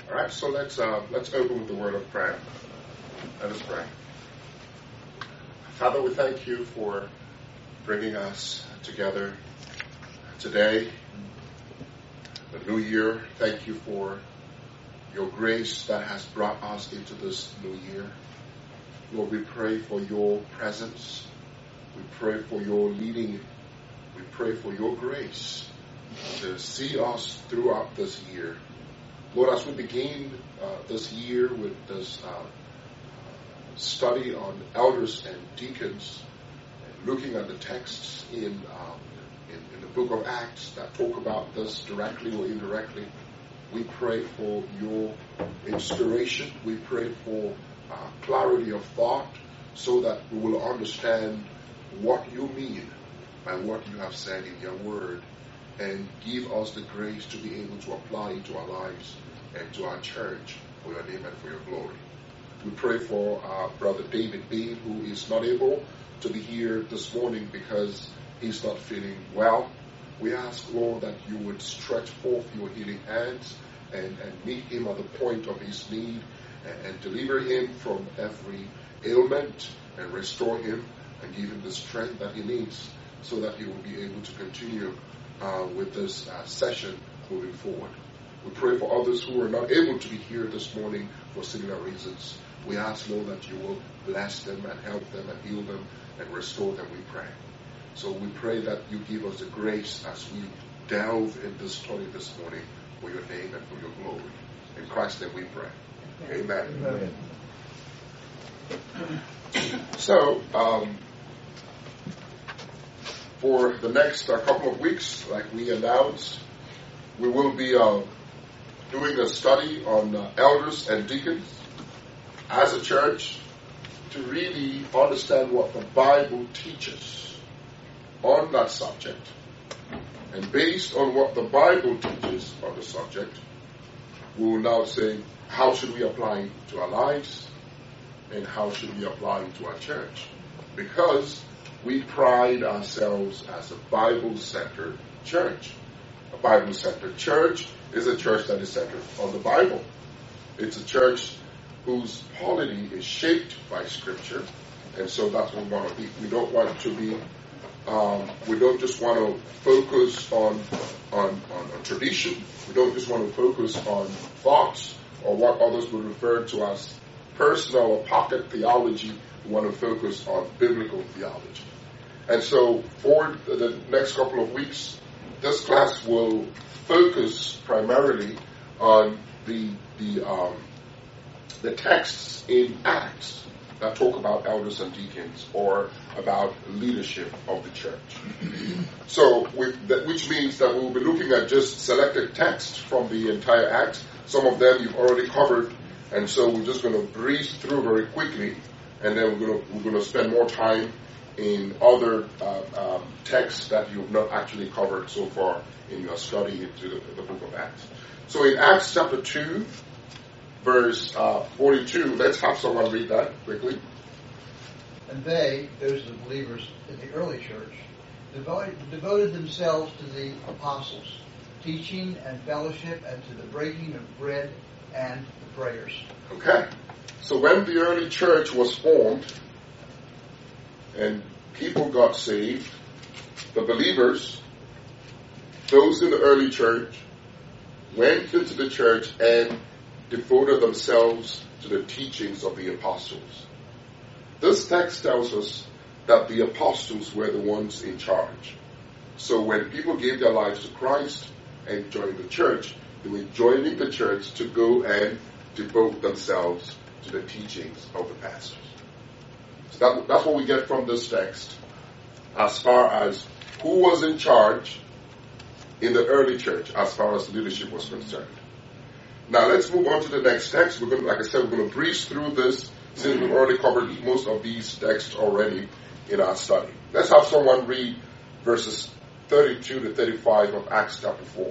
All right, so let's open with the word of prayer. Let us pray. Father, we thank you for bringing us together today, the new year. Thank you for your grace that has brought us into this new year. Lord, we pray for your presence. We pray for your leading. We pray for your grace to see us throughout this year. Lord, as we begin this year with this study on elders and deacons, looking at the texts in the book of Acts that talk about this directly or indirectly, we pray for your inspiration. We pray for clarity of thought so that we will understand what you mean by what you have said in your word, and give us the grace to be able to apply it to our lives and to our church for your name and for your glory. We pray for our brother David Bean, who is not able to be here this morning because he's not feeling well. We ask, Lord, that you would stretch forth your healing hands and meet him at the point of his need and deliver him from every ailment and restore him and give him the strength that he needs so that he will be able to continue with this session moving forward. We pray for others who are not able to be here this morning for similar reasons. We ask, Lord, that you will bless them and help them and heal them and restore them, we pray. So we pray that you give us the grace as we delve in this study this morning for your name and for your glory. In Christ's name we pray. Amen. So, for the next couple of weeks, like we announced, we will be doing a study on elders and deacons as a church to really understand what the Bible teaches on that subject. And based on what the Bible teaches on the subject, we will now say, how should we apply it to our lives and how should we apply it to our church? Because we pride ourselves as a Bible-centered church. A Bible-centered church is a church that is centered on the Bible. It's a church whose polity is shaped by Scripture, and so that's what we want to be. We don't want to be, we don't just want to focus on tradition. We don't just want to focus on thoughts or what others would refer to as personal or pocket theology. We want to focus on biblical theology. And so for the next couple of weeks, this class will focus primarily on the texts in Acts that talk about elders and deacons or about leadership of the church. So, which means that we'll be looking at just selected texts from the entire Acts. Some of them you've already covered, and so we're just going to breeze through very quickly, and then we're going to spend more time in other texts that you've not actually covered so far in your study into the book of Acts. So in Acts chapter 2, verse 42, let's have someone read that quickly. And they, those are the believers in the early church, devoted themselves to the apostles, teaching and fellowship, and to the breaking of bread and the prayers. Okay. So when the early church was formed and people got saved, the believers, those in the early church, went into the church and devoted themselves to the teachings of the apostles. This text tells us that the apostles were the ones in charge. So when people gave their lives to Christ and joined the church, they were joining the church to go and devote themselves to the teachings of the pastors. So that's what we get from this text as far as who was in charge in the early church as far as leadership was concerned. Now let's move on to the next text. We're going to, like I said, we're going to breeze through this since we've already covered most of these texts already in our study. Let's have someone read verses 32 to 35 of Acts chapter 4.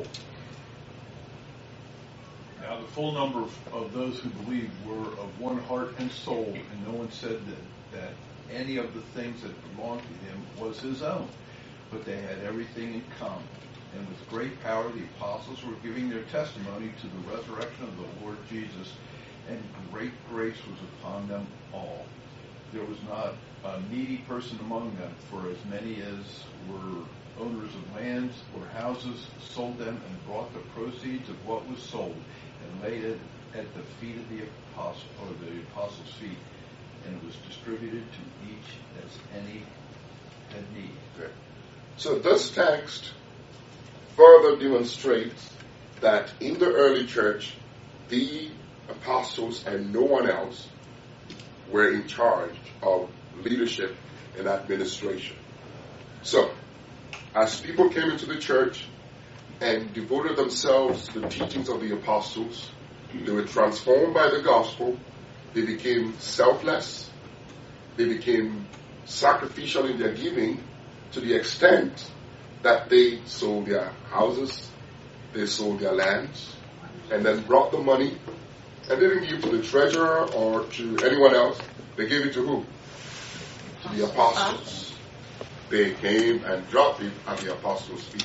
Now the full number of those who believed were of one heart and soul, and no one said that any of the things that belonged to him was his own, but they had everything in common. And with great power the apostles were giving their testimony to the resurrection of the Lord Jesus, and great grace was upon them all. There was not a needy person among them, for as many as were owners of lands or houses sold them and brought the proceeds of what was sold and laid it at the feet of the apostles' feet, and it was distributed to each as any had need. Okay. So this text further demonstrates that in the early church, the apostles and no one else were in charge of leadership and administration. So, as people came into the church and devoted themselves to the teachings of the apostles, they were transformed by the gospel, they became selfless, they became sacrificial in their giving to the extent that they sold their houses, they sold their lands, and then brought the money, and they didn't give to the treasurer or to anyone else. They gave it to who? To the apostles. They came and dropped it at the apostles' feet,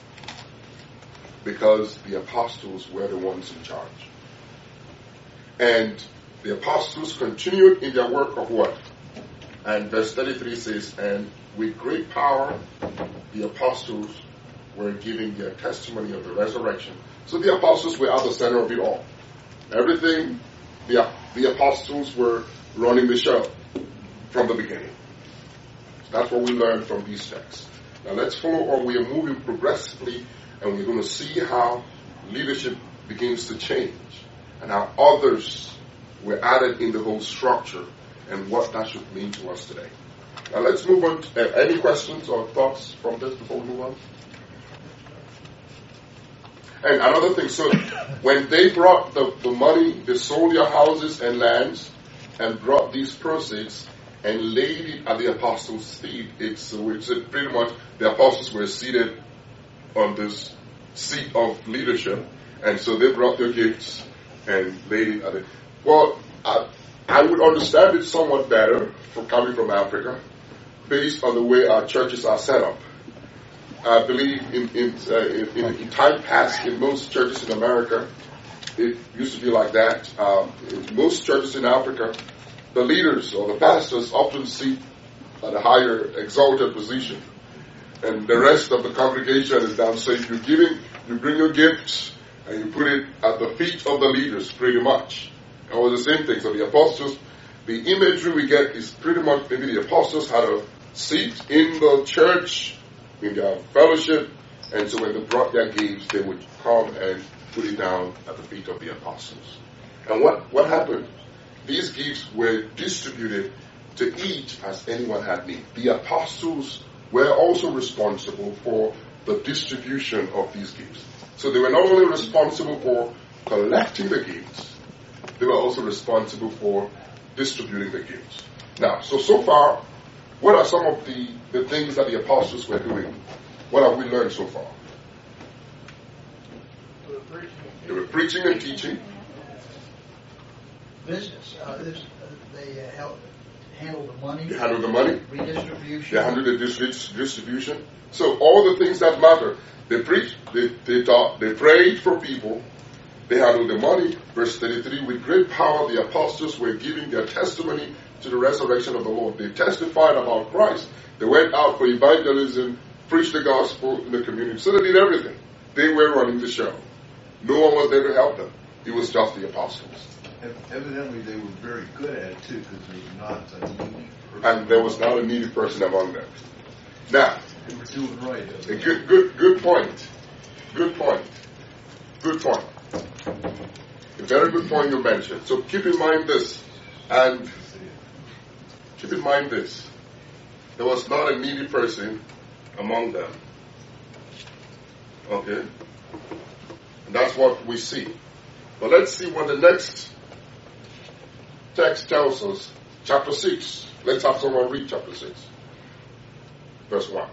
because the apostles were the ones in charge. And the apostles continued in their work of what? And verse 33 says, and with great power the apostles were giving their testimony of the resurrection. So the apostles were at the center of it all. Everything, the apostles were running the show from the beginning. That's what we learned from these texts. Now let's follow on. We are moving progressively, and we're going to see how leadership begins to change and how others were added in the whole structure and what that should mean to us today. Now let's move on. Any questions or thoughts from this before we move on? And another thing, so when they brought the money, they sold their houses and lands and brought these proceeds and laid it at the apostles' feet. It's pretty much the apostles were seated on this seat of leadership, and so they brought their gifts and laid it at it. Well, I would understand it somewhat better for coming from Africa, based on the way our churches are set up. I believe in time past, in most churches in America, it used to be like that. In most churches in Africa, the leaders or the pastors often sit at a higher exalted position, and the rest of the congregation is down. So if you're giving, you bring your gifts and you put it at the feet of the leaders, pretty much. It was the same thing. So the apostles, the imagery we get is pretty much maybe the apostles had a seat in the church, in their fellowship, and so when they brought their gifts, they would come and put it down at the feet of the apostles. And what happened? These gifts were distributed to each as anyone had need. The apostles were also responsible for the distribution of these gifts. So they were not only responsible for collecting the gifts, they were also responsible for distributing the gifts. Now, so far, what are some of the things that the apostles were doing? What have we learned so far? They were preaching and teaching. Business. They handled the money. They handled the money. Redistribution. They handled the distribution. So all the things that matter. They preached, they taught, they prayed for people. They handled the money. Verse 33, with great power the apostles were giving their testimony to the resurrection of the Lord. They testified about Christ. They went out for evangelism, preached the gospel in the community. So they did everything. They were running the show. No one was there to help them. It was just the apostles. Evidently, they were very good at it too, because there was not a needy person. And there was not a needy person among them. Now, they were doing right. A good point. Good point. Good point. A very good point you mentioned. So keep in mind this, and keep in mind this. There was not a needy person among them. Okay? And that's what we see. But let's see what the next text tells us. Chapter 6. Let's have someone read chapter 6. Verse 1.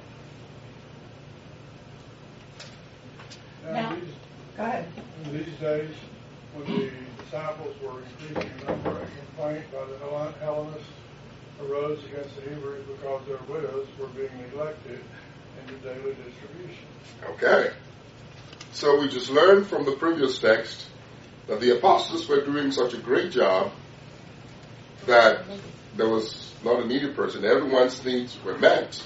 Now, go ahead. In these days, when the disciples were increasing in number, a complaint by the Hellenists arose against the Hebrews because their widows were being neglected into daily distribution. Okay. So we just learned from the previous text that the apostles were doing such a great job that there was not a needy person. Everyone's needs were met.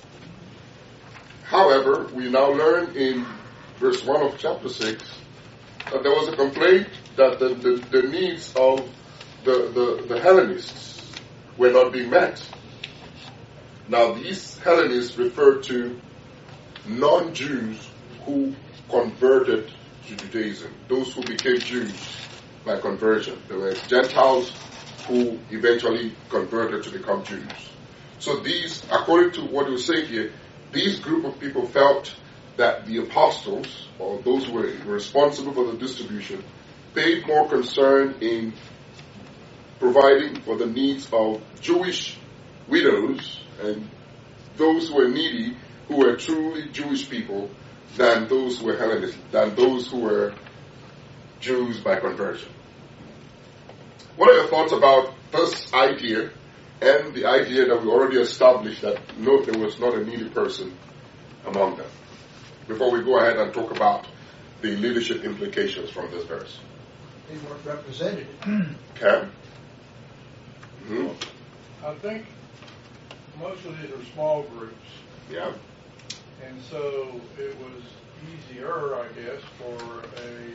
However, we now learn in verse 1 of chapter 6 that there was a complaint that the needs of the Hellenists were not being met. Now, these Hellenists refer to non-Jews who converted to Judaism, those who became Jews by conversion. There were Gentiles who eventually converted to become Jews. So these, according to what he was saying here, these group of people felt that the apostles, or those who were responsible for the distribution, paid more concern in providing for the needs of Jewish widows and those who were needy, who were truly Jewish people, than those who were Hellenists, than those who were Jews by conversion. What are your thoughts about this idea and the idea that we already established that no, there was not a needy person among them? Before we go ahead and talk about the leadership implications from this verse. They weren't represented. Okay? Mm-hmm. I think most of these are small groups. Yeah. And so it was easier, I guess, for an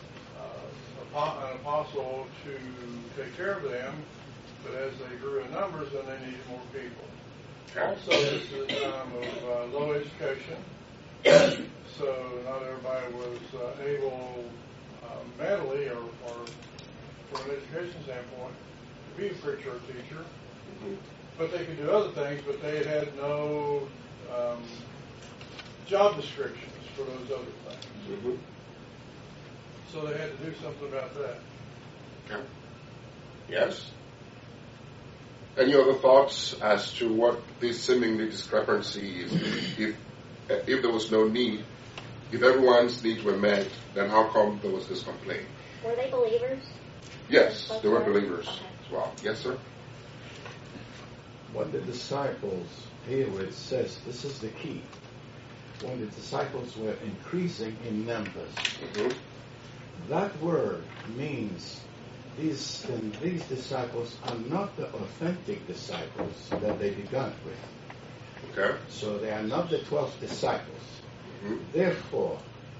apostle to take care of them, but as they grew in numbers, then they needed more people. Okay. Also, this is a time of low education, so not everybody was able mentally or from an education standpoint to be a preacher or teacher. Mm-hmm. But they could do other things, but they had no job descriptions for those other things. Mm-hmm. So they had to do something about that. Okay. Yes? Any other thoughts as to what this seemingly discrepancy is? If there was no need, if everyone's needs were met, then how come there was this complaint? Were they believers? Yes, they were believers as well. Yes, sir? When the disciples, here it says, this is the key. When the disciples were increasing in numbers, Mm-hmm. that word means these disciples are not the authentic disciples that they began with. Okay. So they are not the 12 disciples. Mm-hmm. Therefore,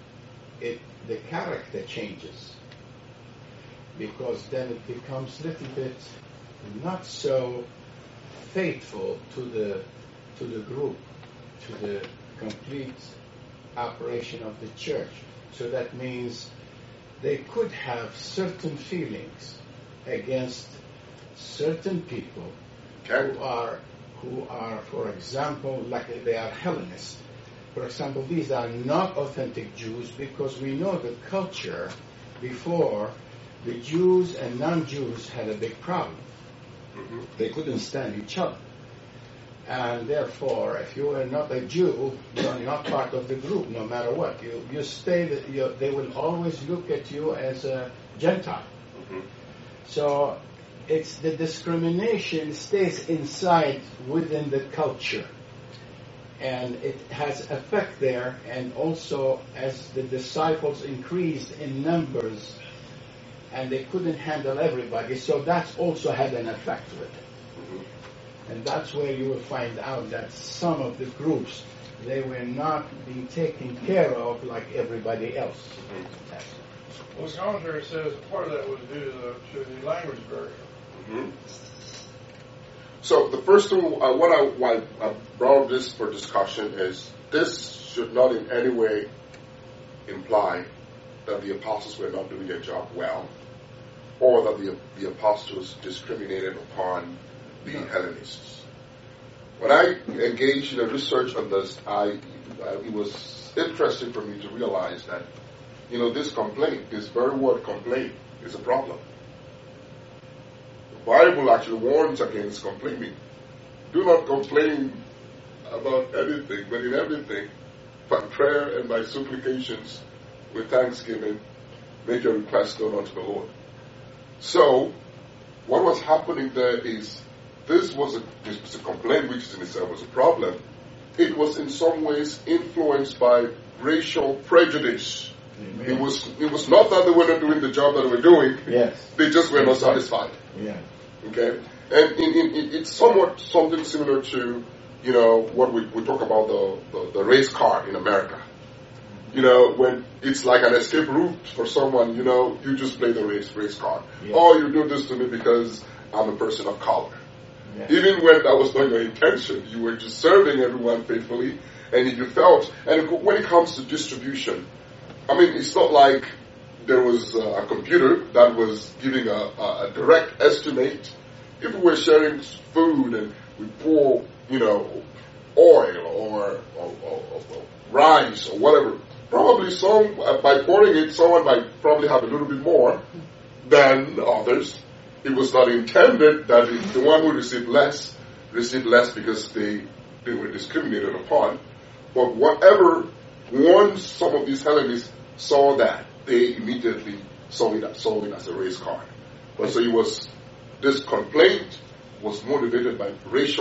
the character changes, because then it becomes a little bit not so faithful to the group, to the complete operation of the church. So that means they could have certain feelings against certain people Okay. who are, for example, like they are Hellenists. For example, these are not authentic Jews, because we know the culture before the Jews and non-Jews had a big problem. Mm-hmm. They couldn't stand each other. And therefore, if you are not a Jew, you're not part of the group, no matter what. You stay, they will always look at you as a Gentile. Mm-hmm. So it's the discrimination stays inside within the culture. And it has effect there, and also as the disciples increased in numbers, and they couldn't handle everybody, so that's also had an effect with it. Mm-hmm. And that's where you will find out that some of the groups, they were not being taken care of like everybody else. Mm-hmm. Well, the commentary says part of that was due to the language barrier. Mm-hmm. So the first thing, why I brought this for discussion is this should not in any way imply that the apostles were not doing their job well, or that the apostles discriminated upon the Hellenists. When I engaged in a research on this, it was interesting for me to realize that, this complaint, this very word complaint, is a problem. The Bible actually warns against complaining. Do not complain about anything, but in everything, by prayer and by supplications, with thanksgiving, make your request known unto the Lord. So, what was happening there is, this was a complaint which in itself was a problem, it was in some ways influenced by racial prejudice. Amen. It was not that they were not doing the job that they were doing. Yes. They just were not satisfied. Yeah. Okay? And it's somewhat something similar to, what we talk about the race car in America. When it's like an escape route for someone, you just play the race card. Yeah. Oh, you do this to me because I'm a person of color. Yeah. Even when that was not your intention, you were just serving everyone faithfully, and you felt, and when it comes to distribution, it's not like there was a computer that was giving a direct estimate. If we were sharing food and we pour, oil or rice or whatever, probably by pouring it, someone might probably have a little bit more than others. It was not intended that the one who received less because they were discriminated upon. But whatever, once some of these Hellenists saw that, they immediately saw it as a race card. But so this complaint was motivated by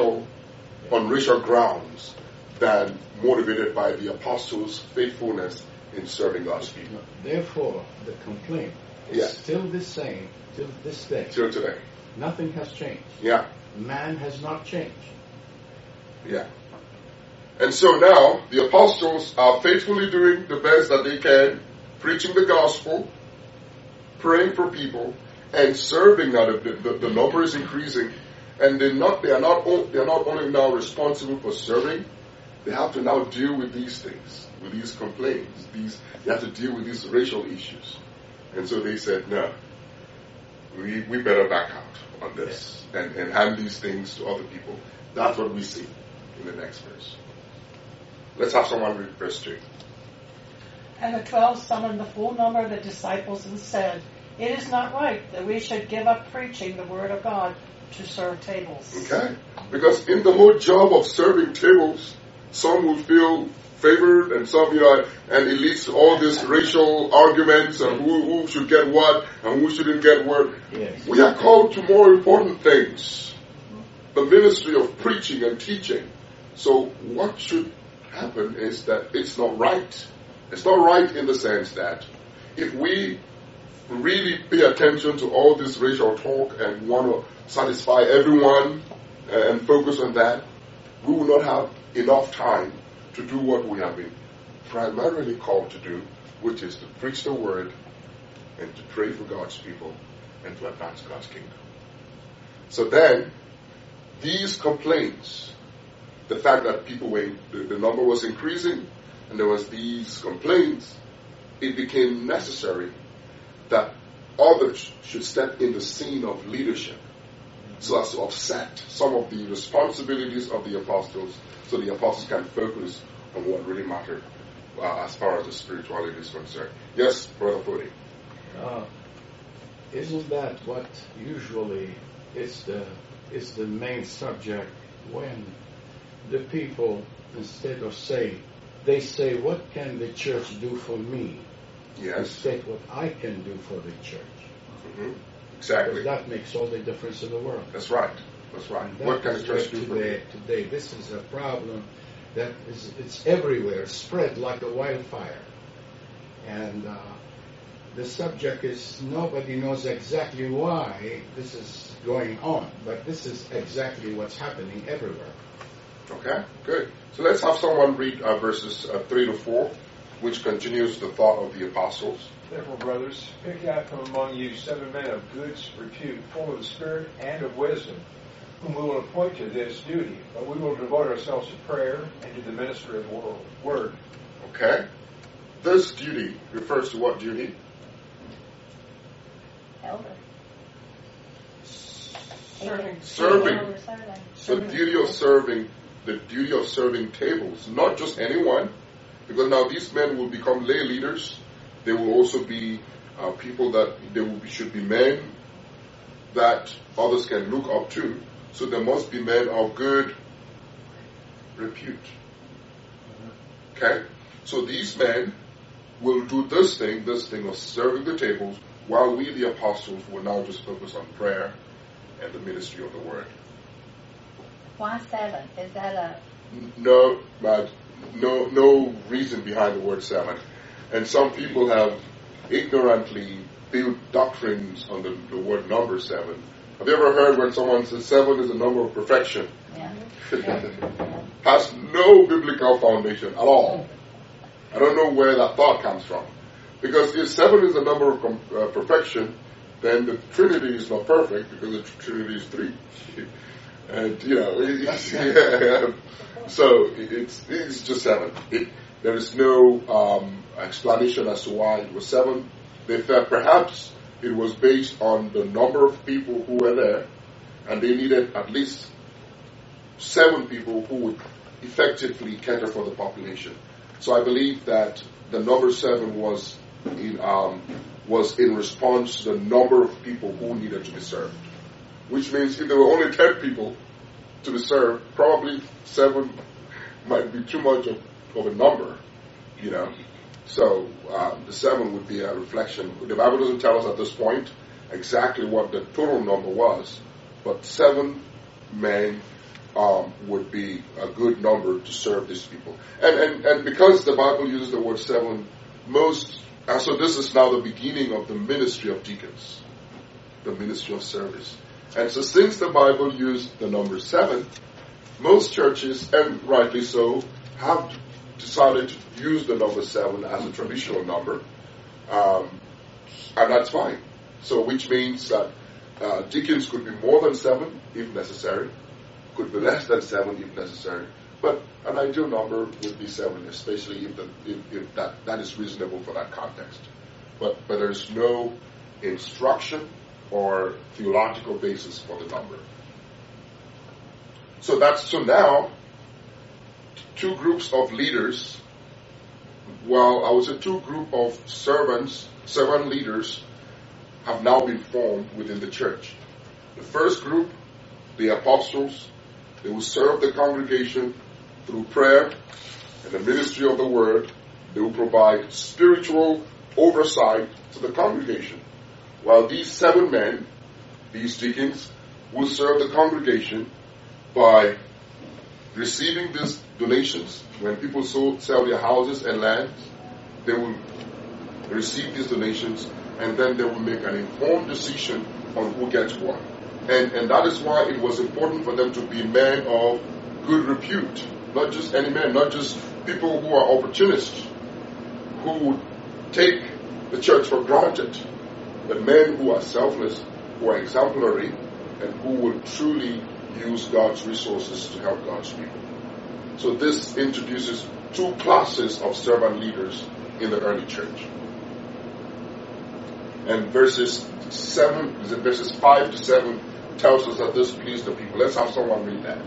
on racial grounds than motivated by the apostles' faithfulness in serving God's people. Therefore, the complaint is still the same till this day. Till today. Nothing has changed. Yeah. Man has not changed. Yeah. And so now, the apostles are faithfully doing the best that they can, preaching the gospel, praying for people, and serving. Now the number is increasing, and they are not only now responsible for serving, they have to now deal with these things, with these complaints. They have to deal with these racial issues. And so they said, no, we better back out on this and hand these things to other people. That's what we see in the next verse. Let's have someone read verse 2. And the 12 summoned the full number of the disciples and said, "It is not right that we should give up preaching the word of God to serve tables." Okay? Because in the whole job of serving tables, some will feel favored and some, and it leads to all these racial arguments and who should get what and who shouldn't get what. Yes. We are called to more important things. The ministry of preaching and teaching. So what should happen is that it's not right. It's not right in the sense that if we really pay attention to all this racial talk and want to satisfy everyone and focus on that, we will not have enough time to do what we have been primarily called to do, which is to preach the word and to pray for God's people and to advance God's kingdom. So then, these complaints, the fact that people were, the number was increasing and there was these complaints, it became necessary that others should step in the scene of leadership so as to offset some of the responsibilities of the apostles so the apostles can focus on what really mattered as far as the spirituality is concerned. Yes, Brother Fodi. Isn't that what usually is the main subject when the people, instead of they say, what can the church do for me? Yes. Instead, what I can do for the church. Mm-hmm. Exactly. Because that makes all the difference in the world. That's right. That's right. What can the church do for me? Today, this is a problem that it's everywhere, spread like a wildfire. And the subject is nobody knows exactly why this is going on, but this is exactly what's happening everywhere. Okay, good. So let's have someone read verses 3 to 4, which continues the thought of the apostles. Therefore, brothers, pick out from among you 7 men of good repute, full of the Spirit and of wisdom, whom we will appoint to this duty. But we will devote ourselves to prayer and to the ministry of the word. Okay. This duty refers to what duty? Elder. Serving. The duty of serving tables. Not just anyone, because now these men will become lay leaders. They will also be people that should be men that others can look up to. So there must be men of good repute. Okay? So these men will do this thing of serving the tables, while we, the apostles, will now just focus on prayer and the ministry of the word. Why 7? Is that no reason behind the word 7. And some people have ignorantly built doctrines on the word number 7. Have you ever heard when someone says 7 is a number of perfection? Yeah. Has no biblical foundation at all. I don't know where that thought comes from. Because if 7 is a number of perfection, then the Trinity is not perfect because the Trinity is 3. And, so it's just 7. There is no explanation as to why it was 7. They felt perhaps it was based on the number of people who were there, and they needed at least 7 people who would effectively cater for the population. So I believe that the number 7 was in response to the number of people who needed to be served. Which means if there were only 10 people to be served, probably 7 might be too much of a number, So the 7 would be a reflection. The Bible doesn't tell us at this point exactly what the total number was, but 7 men would be a good number to serve these people. And because the Bible uses the word 7, so this is now the beginning of the ministry of deacons, the ministry of service. And so since the Bible used the number 7, most churches, and rightly so, have decided to use the number 7 as a traditional number, and that's fine. So which means that deacons could be more than 7 if necessary, could be less than 7 if necessary, but an ideal number would be 7, especially if that is reasonable for that context. But there's no instruction or theological basis for the number. So now 2 groups of leaders, I would say 2 groups of servant leaders have now been formed within the church. The first group, the apostles, they will serve the congregation through prayer and the ministry of the word. They will provide spiritual oversight to the congregation. While these 7 men, these deacons, will serve the congregation by receiving these donations. When people sell their houses and lands, they will receive these donations, and then they will make an informed decision on who gets what. And that is why it was important for them to be men of good repute. Not just any men, not just people who are opportunists, who would take the church for granted, but men who are selfless, who are exemplary, and who will truly use God's resources to help God's people. So this introduces 2 classes of servant leaders in the early church. And verses 5 to 7 tells us that this pleased the people. Let's have someone read that.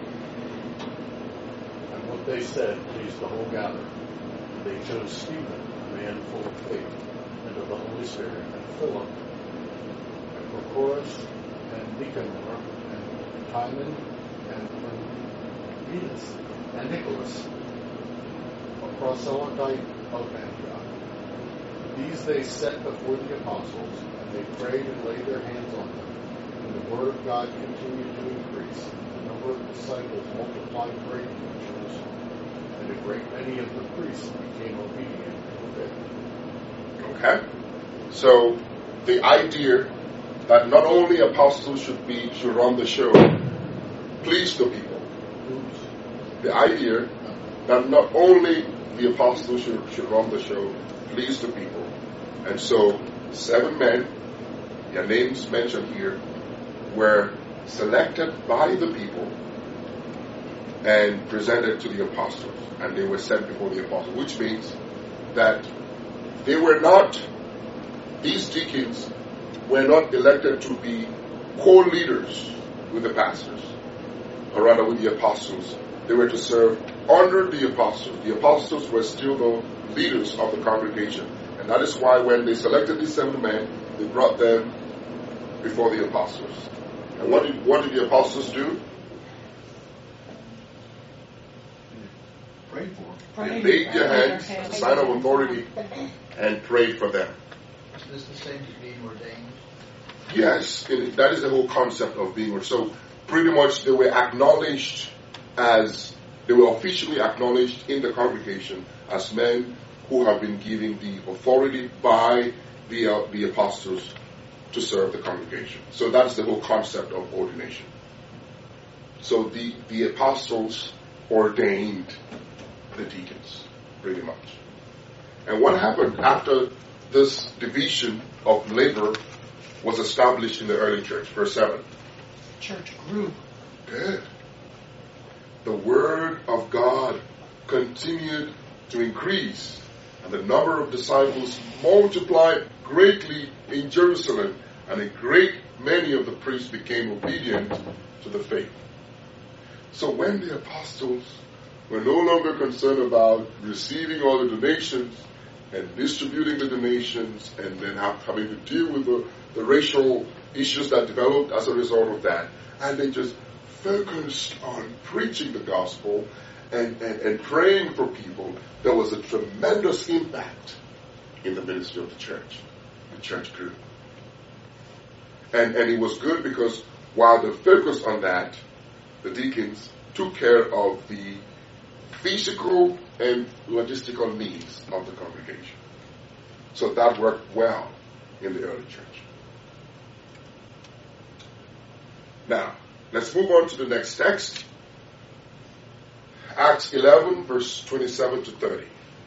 And what they said pleased the whole gathering. They chose Stephen, a man full of faith and of the Holy Spirit, and Philip, and Prochorus, and Nicanor, and Timon, and Parmenas, and Nicholas, a proselyte of Antioch. These they set before the apostles, and they prayed and laid their hands on them. And the word of God continued to increase, and the number of disciples multiplied greatly in Jerusalem. And a great many of the priests became obedient to the faith. Okay? So the idea that not only apostles should run the show pleased the people. The idea that not only the apostles should run the show pleased the people. And so 7 men, their names mentioned here, were selected by the people and presented to the apostles. And they were sent before the apostles, which means that these deacons were not elected to be co-leaders with the pastors, or rather with the apostles. They were to serve under the apostles. The apostles were still the leaders of the congregation. And that is why when they selected these 7 men, they brought them before the apostles. And what did the apostles do? Prayed for them. They laid their hands as a sign of authority and prayed for them. Is this the same as being ordained? Yes, that is the whole concept of being ordained. So pretty much they were acknowledged as They were officially acknowledged in the congregation as men who have been given the authority by the apostles to serve the congregation. So that's the whole concept of ordination. So the apostles ordained the deacons, pretty much. And what happened after this division of labor was established in the early church? Verse 7. Church grew. Good. The word of God continued to increase, and the number of disciples multiplied greatly in Jerusalem, and a great many of the priests became obedient to the faith. So when the apostles were no longer concerned about receiving all the donations and distributing the donations and then having to deal with the racial issues that developed as a result of that, and they just focused on preaching the gospel and praying for people, there was a tremendous impact in the ministry of the church. The church grew. And it was good because while they focused on that, the deacons took care of the physical and logistical needs of the congregation. So that worked well in the early church. Now, let's move on to the next text. Acts 11, verse 27 to 30.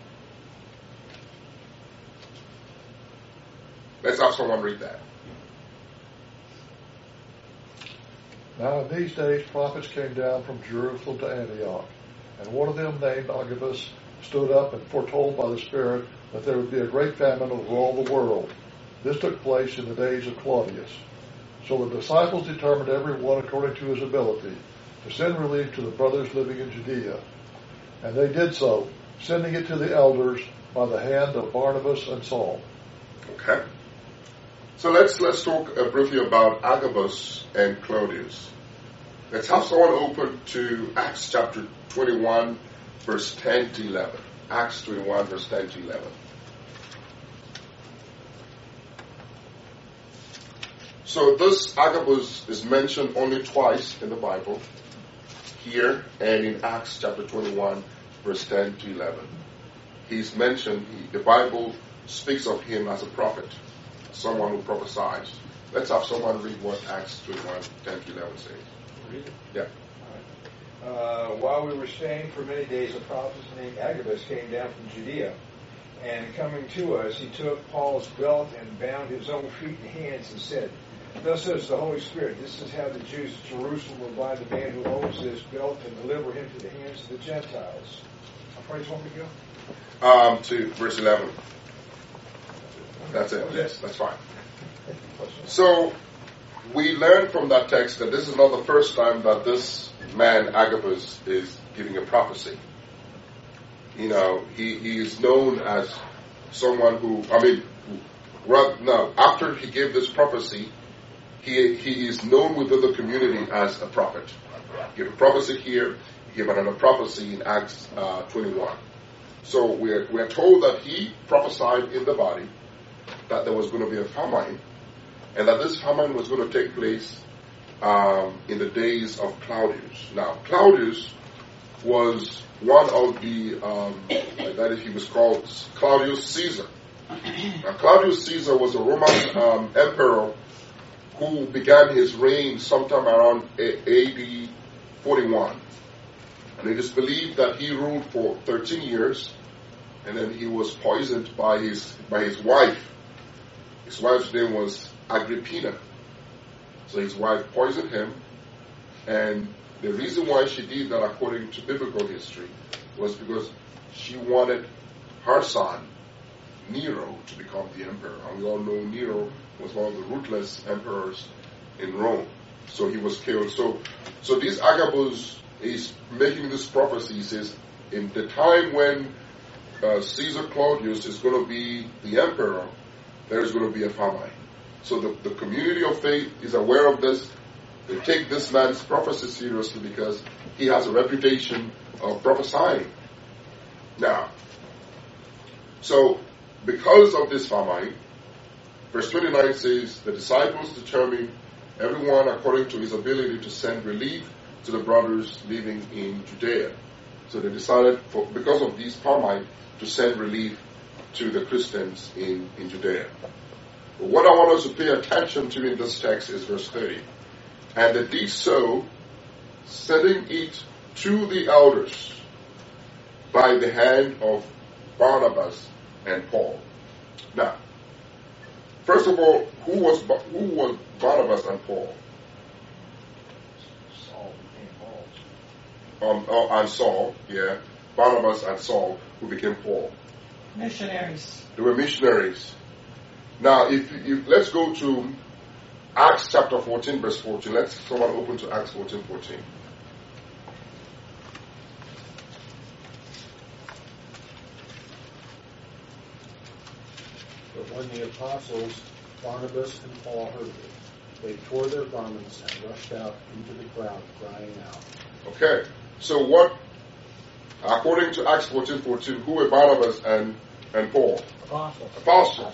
Let's have someone read that. Now in these days prophets came down from Jerusalem to Antioch, and one of them, named Agabus, stood up and foretold by the Spirit that there would be a great famine over all the world. This took place in the days of Claudius. So the disciples determined every one according to his ability to send relief to the brothers living in Judea. And they did so, sending it to the elders by the hand of Barnabas and Saul. Okay. So let's talk briefly about Agabus and Claudius. Let's have someone open to Acts chapter 21, verse 10 to 11. Acts 21, verse 10 to 11. So this Agabus is mentioned only twice in the Bible, here and in Acts chapter 21, verse 10 to 11. He's mentioned, the Bible speaks of him as a prophet, someone who prophesies. Let's have someone read what Acts 21, 10 to 11 says. Read it? Yeah. While we were staying for many days, a prophet named Agabus came down from Judea. And coming to us, he took Paul's belt and bound his own feet and hands and said, "Thus says the Holy Spirit, this is how the Jews at Jerusalem will bind the man who owns this belt and deliver him to the hands of the Gentiles." How far do you want me to go? To verse 11. That's it. Yes, that's fine. So, we learn from that text that this is not the first time that this man, Agabus, is giving a prophecy. You know, he is known as someone who, after he gave this prophecy, he is known within the community as a prophet. He gave a prophecy here, he gave another prophecy in Acts 21. So we are told that he prophesied in the body that there was going to be a famine, and that this famine was going to take place in the days of Claudius. Now, Claudius was one of the, that is, he was called Claudius Caesar. Now, Claudius Caesar was a Roman emperor who began his reign sometime around AD 41. And it is believed that he ruled for 13 years, and then he was poisoned by his wife. His wife's name was Agrippina. So his wife poisoned him, and the reason why she did that, according to biblical history, was because she wanted her son, Nero, to become the emperor. And we all know Nero was one of the ruthless emperors in Rome. So he was killed. So this Agabus is making this prophecy. He says, in the time when Caesar Claudius is going to be the emperor, there is going to be a famine. So the community of faith is aware of this. They take this man's prophecy seriously because he has a reputation of prophesying. Now, so because of this famine, verse 29 says, the disciples determined everyone according to his ability to send relief to the brothers living in Judea. So they decided, because of these Palmite, to send relief to the Christians in Judea. But what I want us to pay attention to in this text is verse 30. And they did so, sending it to the elders by the hand of Barnabas and Paul. Now, first of all, who was Barnabas and Paul? Saul became Paul. And Saul, yeah. Barnabas and Saul, who became Paul. Missionaries. They were missionaries. Now, if let's go to Acts chapter 14, verse 14. Let's someone open to Acts 14:14. But when the apostles, Barnabas and Paul, heard of it, they tore their garments and rushed out into the crowd, crying out. Okay, so what, according to Acts 14:14, who were Barnabas and Paul? Apostles.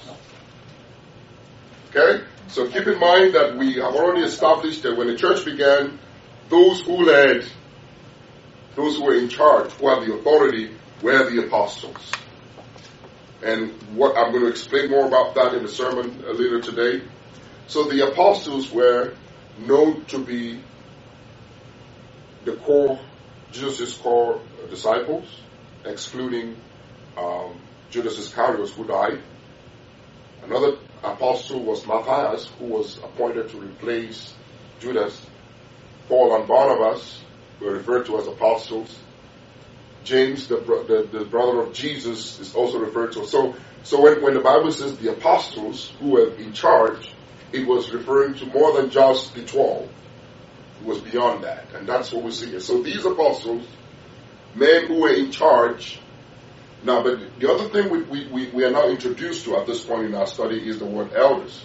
Okay, so keep in mind that we have already established that when the church began, those who led, those who were in charge, who had the authority, were the apostles. And what I'm going to explain more about that in the sermon later today. So the apostles were known to be the core, Jesus' core disciples, excluding Judas Iscariot, who died. Another apostle was Matthias, who was appointed to replace Judas. Paul and Barnabas were referred to as apostles. James, the brother of Jesus, is also referred to. So when the Bible says the apostles who were in charge, it was referring to more than just the 12. It was beyond that. And that's what we see here. So these apostles, men who were in charge. Now, but the other thing we are now introduced to at this point in our study is the word elders.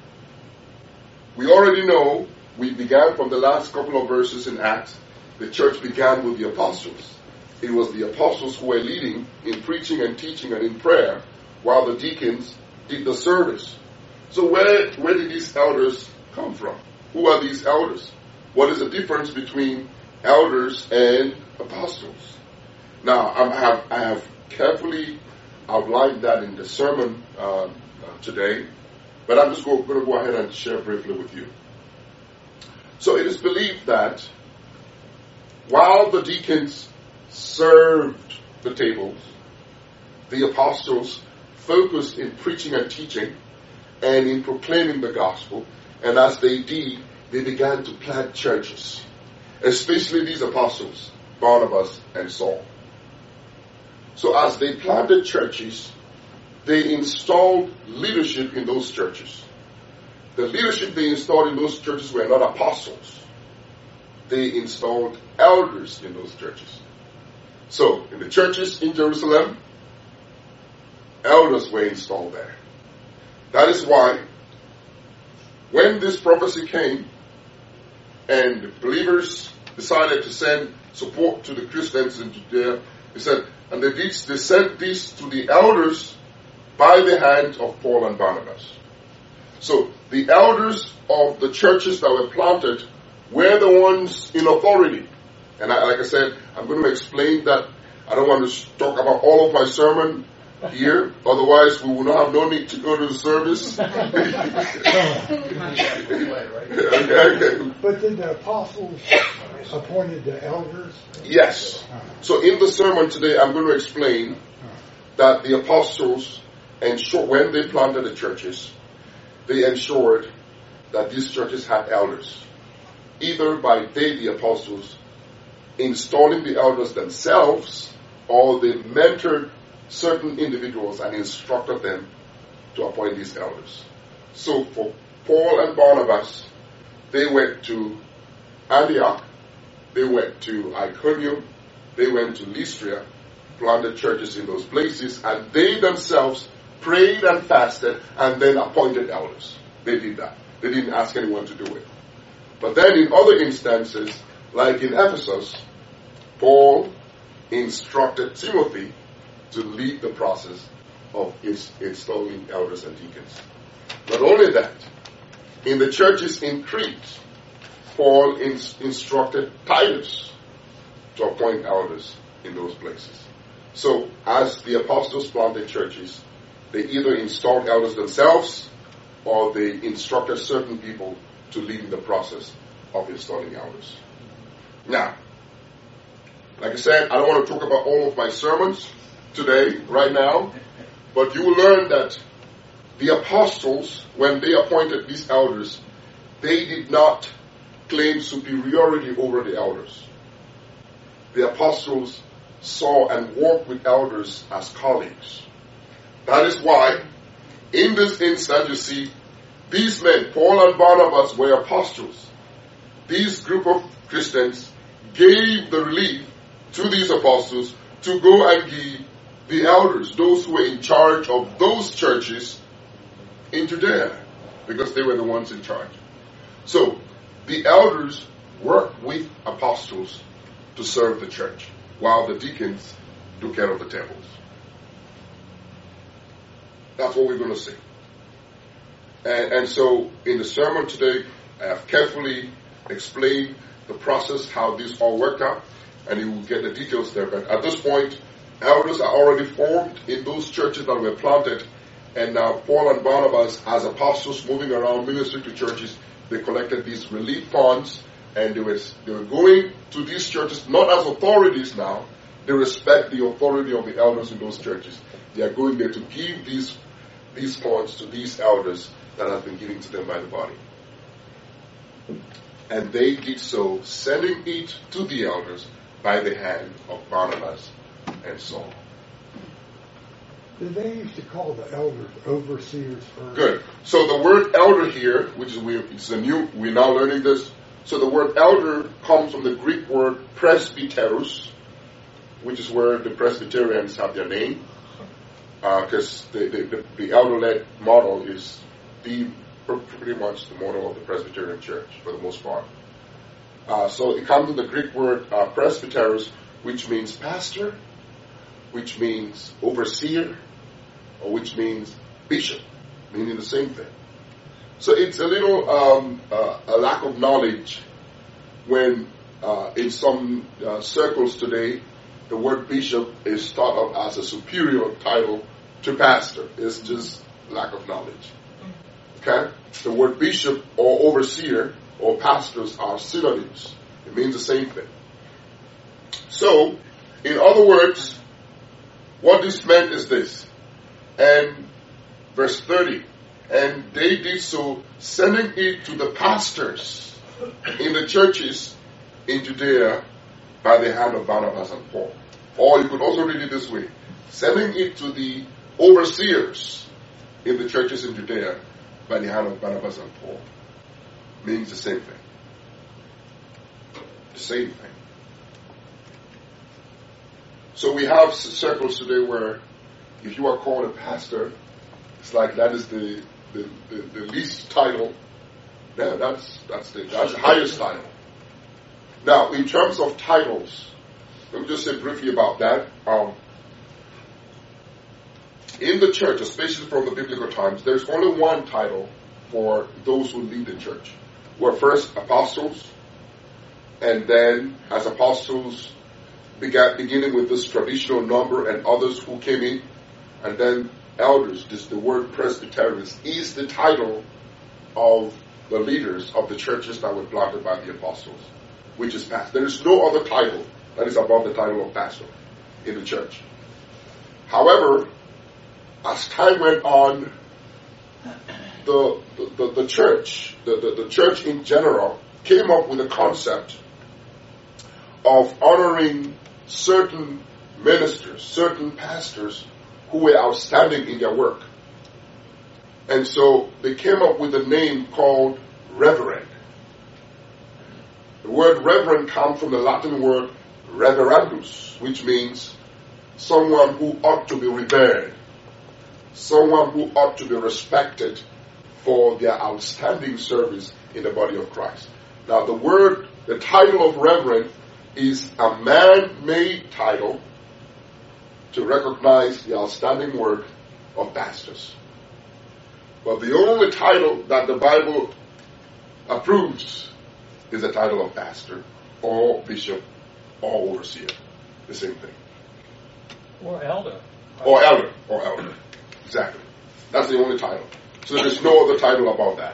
We already know, we began from the last couple of verses in Acts, the church began with the apostles. It was the apostles who were leading in preaching and teaching and in prayer, while the deacons did the service. So where did these elders come from? Who are these elders? What is the difference between elders and apostles? Now, I have carefully outlined that in the sermon today, but I'm just going to go ahead and share briefly with you. So it is believed that while the deacons served the tables, the apostles focused in preaching and teaching and in proclaiming the gospel, and as they did, they began to plant churches, especially these apostles, Barnabas and Saul. So as they planted churches, they installed leadership in those churches. The leadership they installed in those churches were not apostles. They installed elders in those churches. So, in the churches in Jerusalem, elders were installed there. That is why, when this prophecy came, and believers decided to send support to the Christians in Judea, he said, and they sent this to the elders by the hand of Paul and Barnabas. So, the elders of the churches that were planted were the ones in authority. And like I said, I'm going to explain that. I don't want to talk about all of my sermon here. Otherwise, we will not have no need to go to the service. Okay. But did the apostles appointed the elders? Yes. So in the sermon today, I'm going to explain that the apostles, when they planted the churches, they ensured that these churches had elders. Either by the apostles, installing the elders themselves, or they mentored certain individuals and instructed them to appoint these elders. So for Paul and Barnabas, they went to Antioch, they went to Iconium, they went to Lystra, planted churches in those places, and they themselves prayed and fasted and then appointed elders. They did that. They didn't ask anyone to do it. But then in other instances, like in Ephesus, Paul instructed Timothy to lead the process of installing elders and deacons. Not only that, in the churches in Crete, Paul instructed Titus to appoint elders in those places. So, as the apostles planted churches, they either installed elders themselves or they instructed certain people to lead in the process of installing elders. Now, like I said, I don't want to talk about all of my sermons today, right now, but you will learn that the apostles, when they appointed these elders, they did not claim superiority over the elders. The apostles saw and walked with elders as colleagues. That is why, in this instance, you see, these men, Paul and Barnabas, were apostles. These group of Christians gave the relief to these apostles to go and give the elders, those who were in charge of those churches in Judea, because they were the ones in charge. So, the elders worked with apostles to serve the church, while the deacons took care of the temples. That's what we're going to see. And so, in the sermon today, I have carefully explained the process, how this all worked out, and you will get the details there. But at this point, elders are already formed in those churches that were planted, and now Paul and Barnabas, as apostles moving around ministering to churches, they collected these relief funds, and they were going to these churches not as authorities now. They respect the authority of the elders in those churches. They are going there to give these funds to these elders that have been given to them by the body. And they did so, sending it to the elders by the hand of Barnabas and Saul. They used to call the elders overseers first. Good. So the word elder here, which is we're now learning this. So the word elder comes from the Greek word presbyteros, which is where the Presbyterians have their name, because the elder-led model is pretty much the model of the Presbyterian Church for the most part. So it comes from the Greek word presbyteros, which means pastor, which means overseer, or which means bishop, meaning the same thing. So it's a little a lack of knowledge when in some circles today the word bishop is thought of as a superior title to pastor. It's just lack of knowledge. Okay? The word bishop or overseer or pastors are synonyms. It means the same thing. So, in other words, what this meant is this. And verse 30, and they did so, sending it to the pastors in the churches in Judea by the hand of Barnabas and Paul. Or you could also read it this way, sending it to the overseers in the churches in Judea by the hand of Barnabas and Paul. Means the same thing. The same thing. So we have circles today where if you are called a pastor, it's like that is the least title. Yeah, that's the highest title. Now, in terms of titles, let me just say briefly about that. In the church, especially from the biblical times, there's only one title for those who lead the church. We're first apostles, and then as apostles, beginning with this traditional number and others who came in, and then elders. The word presbyterians is the title of the leaders of the churches that were planted by the apostles, which is pastor. There is no other title that is above the title of pastor in the church. However, as time went on, the church, the church in general, came up with a concept of honoring certain ministers, certain pastors who were outstanding in their work. And so they came up with a name called reverend. The word reverend comes from the Latin word reverendus, which means someone who ought to be revered, someone who ought to be respected for their outstanding service in the body of Christ. Now the title of reverend is a man-made title to recognize the outstanding work of pastors. But the only title that the Bible approves is the title of pastor or bishop or overseer. the same thing. Or elder. Or elder. Exactly. That's the only title. So there's no other title above that.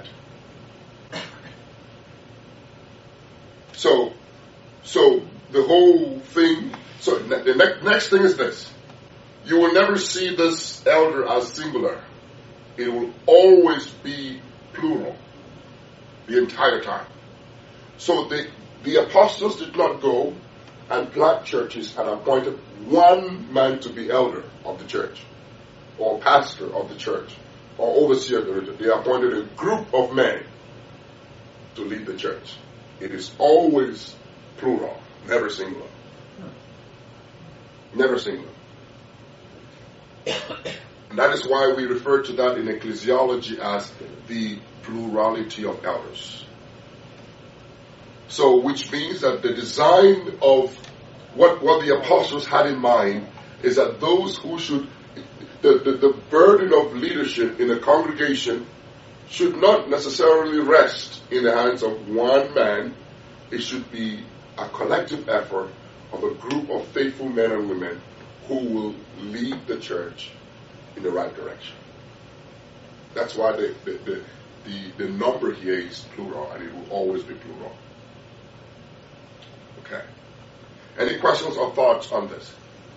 So the whole thing, so the next thing is this. You will never see this elder as singular. It will always be plural the entire time. So the apostles did not go and plant churches and appointed one man to be elder of the church, or pastor of the church, or overseer of the church. They appointed a group of men to lead the church. It is always plural, never singular. Never singular. And that is why we refer to that in ecclesiology as the plurality of elders. So, which means that the design of what the apostles had in mind is that those who should, the burden of leadership in a congregation should not necessarily rest in the hands of one man. It should be a collective effort of a group of faithful men and women who will lead the church in the right direction. That's why the number here is plural, and it will always be plural. Okay. Any questions or thoughts on this?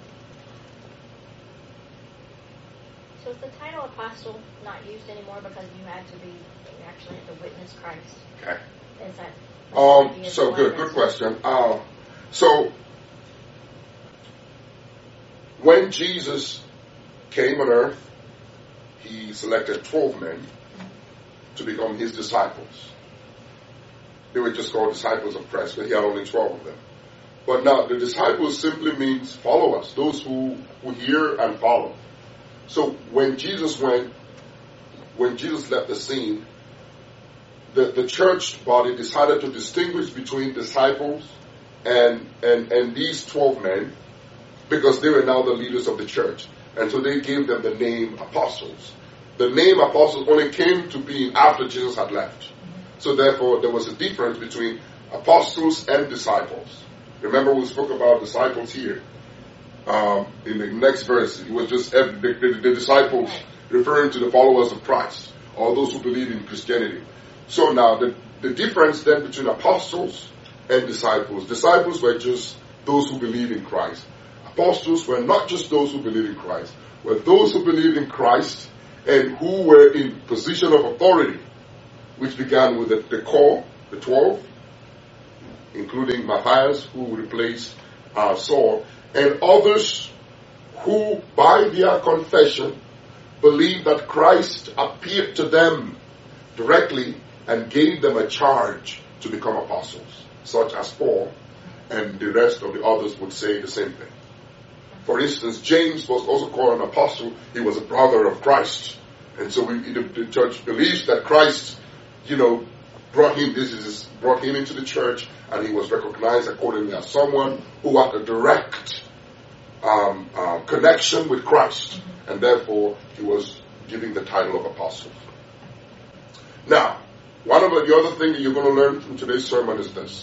So is the title apostle not used anymore because you actually had to witness Christ? Okay. Is that so good question. So when Jesus came on earth, he selected 12 men to become his disciples. They were just called disciples of Christ, but he had only 12 of them. But now the disciples simply means followers, those who hear and follow. So when Jesus left the scene, the church body decided to distinguish between disciples and these 12 men, because they were now the leaders of the church. And so they gave them the name apostles. The name apostles only came to be after Jesus had left. So therefore, there was a difference between apostles and disciples. Remember, we spoke about disciples here. In the next verse, it was just the disciples referring to the followers of Christ, or those who believe in Christianity. So now, the difference then between apostles and disciples. Disciples were just those who believe in Christ. Apostles were not just those who believe in Christ, were those who believed in Christ and who were in position of authority, which began with the core, the 12, including Matthias, who replaced Saul, and others who, by their confession, believed that Christ appeared to them directly and gave them a charge to become apostles, such as Paul, and the rest of the others would say the same thing. For instance, James was also called an apostle. He was a brother of Christ. And so the church believes that Christ, brought him into the church, and he was recognized accordingly as someone who had a direct connection with Christ, and therefore he was giving the title of apostle. Now, one of the other things that you're going to learn from today's sermon is this.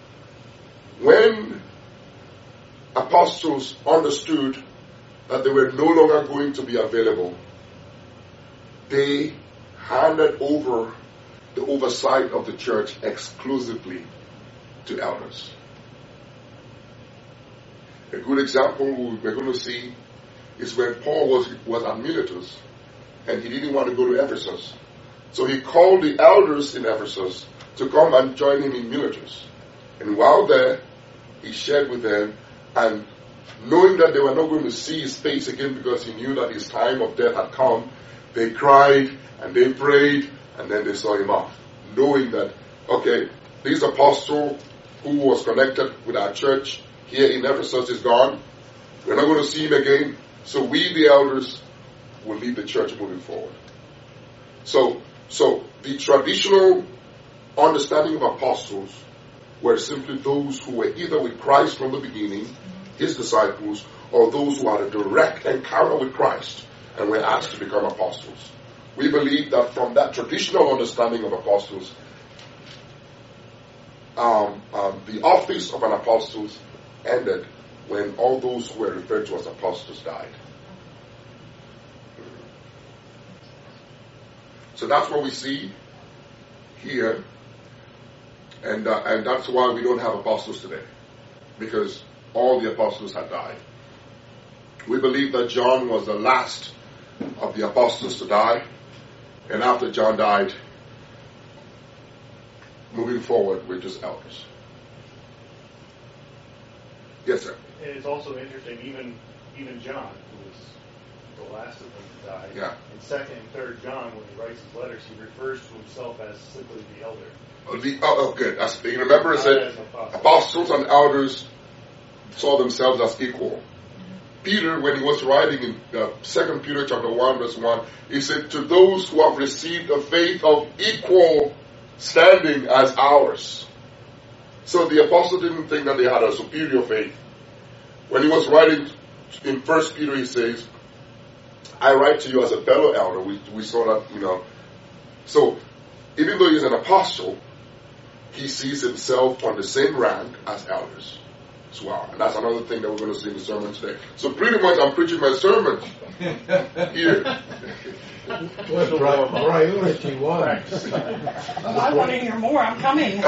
When apostles understood that they were no longer going to be available, they handed over the oversight of the church exclusively to elders. A good example we're going to see is when Paul was at Miletus, and he didn't want to go to Ephesus. So he called the elders in Ephesus to come and join him in Miletus. And while there, he shared with them, and knowing that they were not going to see his face again because he knew that his time of death had come, they cried and they prayed, and then they saw him off, knowing that, okay, this apostle who was connected with our church here in Ephesus is gone. We're not going to see him again. So we, the elders, will lead the church moving forward. So the traditional understanding of apostles were simply those who were either with Christ from the beginning, his disciples, or those who had a direct encounter with Christ and were asked to become apostles. We believe that from that traditional understanding of apostles, the office of an apostle ended when all those who were referred to as apostles died. So that's what we see here. And that's why we don't have apostles today. Because all the apostles had died. We believe that John was the last of the apostles to die. And after John died, moving forward, we're just elders. Yes, sir. And it's also interesting, even John, who was the last of them to die, yeah. in 2nd and 3rd John, when he writes his letters, he refers to himself as simply the elder. Good. You remember it said apostles and elders saw themselves as equal. Peter, when he was writing in 2 Peter chapter 1, verse 1, he said, to those who have received a faith of equal standing as ours. So the apostle didn't think that they had a superior faith. When he was writing in 1 Peter, he says, I write to you as a fellow elder. We saw that, So, even though he's an apostle, he sees himself on the same rank as elders as well. And that's another thing that we're going to see in the sermon today. So pretty much I'm preaching my sermon here. Priority one. I want to hear more. I'm coming.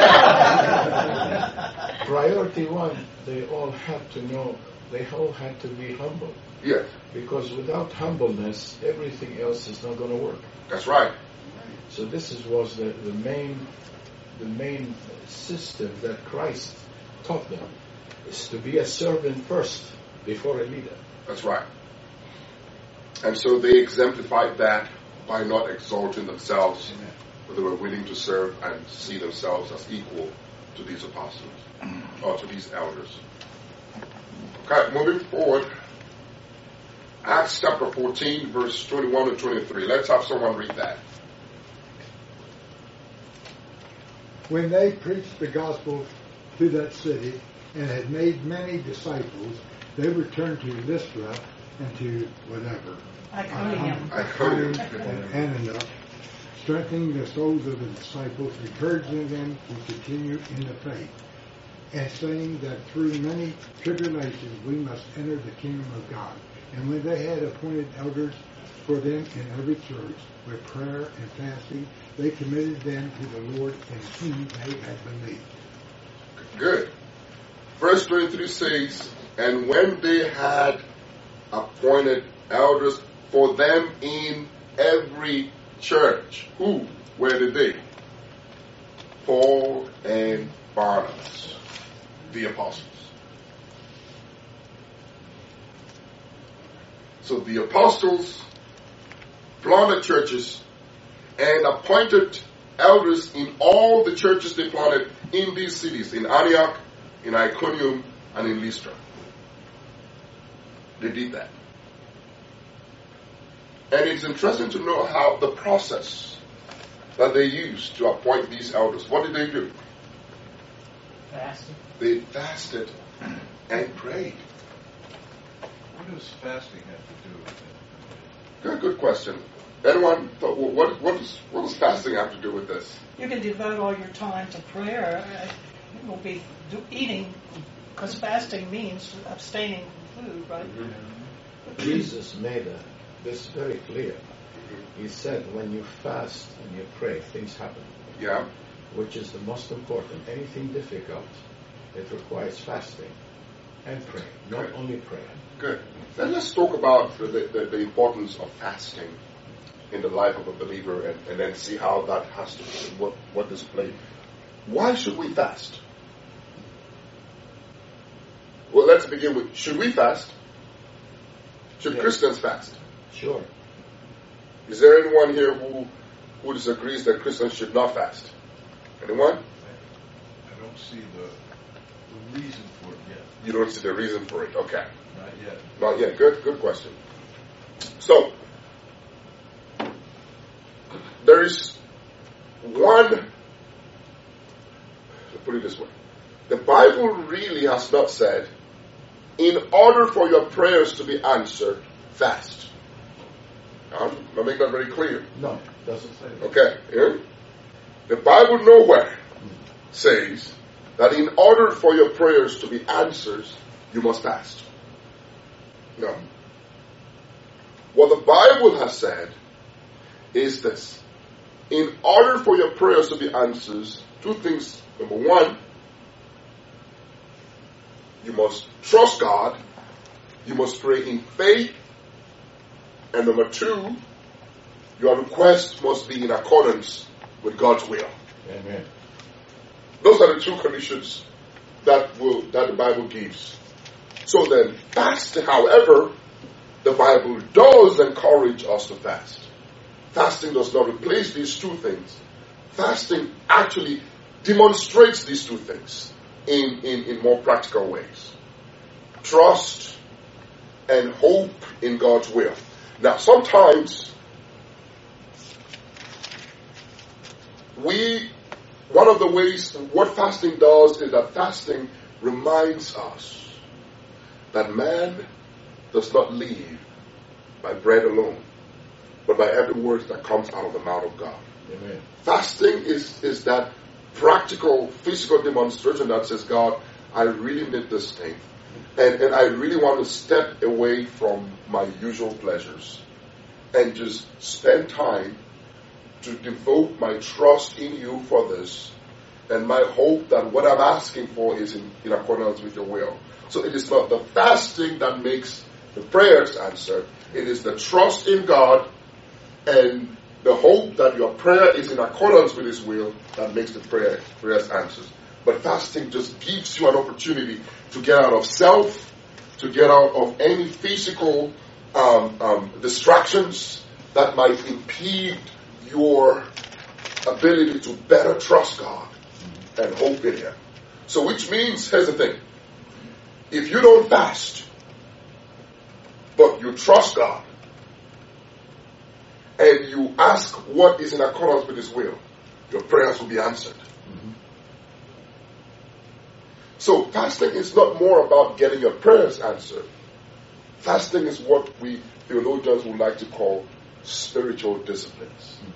Priority one, they all had to know, they all had to be humble. Yes. Because without humbleness, everything else is not going to work. That's right. So this was the main system that Christ taught them, is to be a servant first before a leader. That's right. And so they exemplified that by not exalting themselves, but they were willing to serve and see themselves as equal to these apostles or to these elders. Okay, moving forward. Acts chapter 14, verse 21 to 23. Let's have someone read that. When they preached the gospel to that city and had made many disciples, they returned to Lystra and to whatever. Iconium and Antioch, strengthening the souls of the disciples, encouraging them to continue in the faith, and saying that through many tribulations we must enter the kingdom of God. And when they had appointed elders for them in every church, with prayer and fasting, they committed them to the Lord in whom they had believed. Good. Verse 23 says, and when they had appointed elders for them in every church. Who? Where did they? Paul and Barnabas, the apostles. So the apostles planted churches and appointed elders in all the churches they planted in these cities, in Antioch, in Iconium, and in Lystra. They did that. And it's interesting to know how the process that they used to appoint these elders. What did they do? Fasting. They fasted and prayed. What does fasting have to do with it? Good question. Anyone thought, well, what does fasting have to do with this? You can devote all your time to prayer. You won't be eating, because fasting means abstaining from food, right? Mm-hmm. Jesus made this very clear. He said, when you fast and you pray, things happen. Yeah. Which is the most important. Anything difficult, it requires fasting and prayer, not only prayer. Good. Then let's talk about the importance of fasting in the life of a believer, and then see how that has to what display. Why should we fast? Well, let's begin with, should we fast? Should Christians fast? Sure. Is there anyone here who disagrees that Christians should not fast? Anyone? I don't see the reason for it yet. You don't see the reason for it. Okay. Not yet. Not yet. Good question. So, there is one, to put it this way, the Bible really has not said, in order for your prayers to be answered, fast. I'll make that very clear. No, it doesn't say that. Okay. Yeah? The Bible nowhere says that in order for your prayers to be answered, you must fast. No. What the Bible has said is this. In order for your prayers to be answered, two things. Number one, you must trust God. You must pray in faith. And number two, your request must be in accordance with God's will. Amen. Those are the two conditions that the Bible gives. So then, fast, however, the Bible does encourage us to fast. Fasting does not replace these two things. Fasting actually demonstrates these two things in more practical ways. Trust and hope in God's will. Now, sometimes one of the ways what fasting does is that fasting reminds us that man does not live by bread alone, but by every word that comes out of the mouth of God. Amen. Fasting is that practical, physical demonstration that says, God, I really need this thing. And I really want to step away from my usual pleasures and just spend time to devote my trust in you for this, and my hope that what I'm asking for is in accordance with your will. So it is not the fasting that makes the prayers answered. It is the trust in God and the hope that your prayer is in accordance with His will that makes the prayers answered. But fasting just gives you an opportunity to get out of self, to get out of any physical distractions that might impede your ability to better trust God and hope in Him. So which means, here's the thing. If you don't fast, but you trust God, and you ask what is in accordance with His will, your prayers will be answered. Mm-hmm. So fasting is not more about getting your prayers answered. Fasting is what we theologians would like to call spiritual disciplines. Mm-hmm.